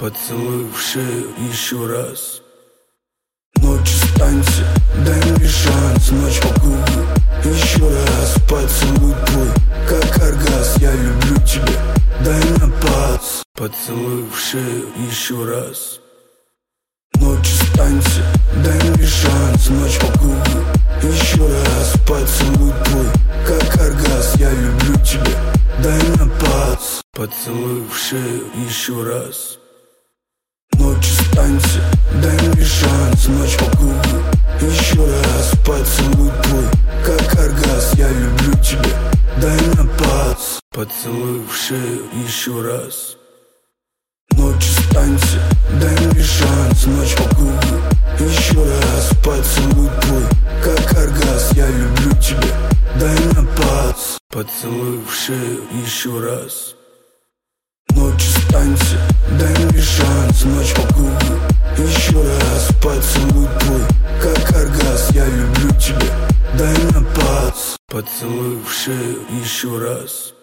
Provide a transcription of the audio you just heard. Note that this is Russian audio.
Поцелуй в шею еще раз. Ночь останься, дай мне шанс. Ночь по кругу, еще раз. Поцелуй твой, как оргазм. Я люблю тебя, дай на пац. Поцелуй в шею еще раз. Ночь останься, дай мне шанс. Ночь по кругу, еще раз. Поцелуй твой, как оргазм. Я люблю тебя, дай на пац. Поцелуй в шею еще раз. Ночь останься, дай мне шанс. Ночь по кругу, еще раз. Поцелуй твой, как оргазм. Я люблю тебя, дай на пац. Поцелуй в шею еще раз. Ночь останься, дай мне шанс. Ночь по кругу, еще раз. Поцелуй твой, как оргазм. Я люблю тебя, дай на пац. Поцелуй в шею еще раз. Ночь останься, дай мне шанс. Ночь по кругу, еще раз. Поцелуй твой, как оргазм. Я люблю тебя, дай на пац. Поцелуй в шею еще раз.